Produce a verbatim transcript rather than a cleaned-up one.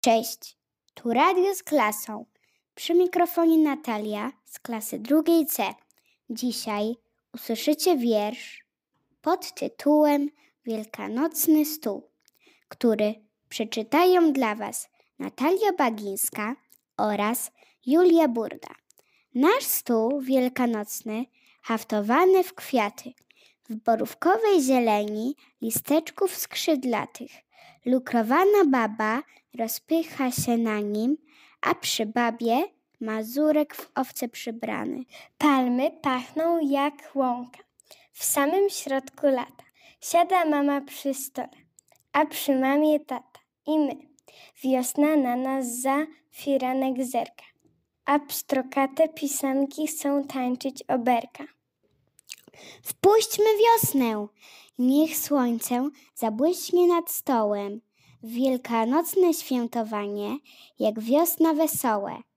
Cześć, tu Radio z klasą. Przy mikrofonie Natalia z klasy drugiej C. Dzisiaj usłyszycie wiersz pod tytułem Wielkanocny stół, który przeczytają dla Was Natalia Bagińska oraz Julia Burda. Nasz stół wielkanocny haftowany w kwiaty, w borówkowej zieleni listeczków skrzydlatych. Lukrowana baba rozpycha się na nim, a przy babie mazurek w owce przybrany. Palmy pachną jak łąka, w samym środku lata. Siada mama przy stole, a przy mamie tata i my. Wiosna na nas za firanek zerka, a pstrokate pisanki chcą tańczyć oberka. Wpuśćmy wiosnę, niech słońce zabłyśnie nad stołem. Wielkanocne świętowanie, jak wiosna wesołe.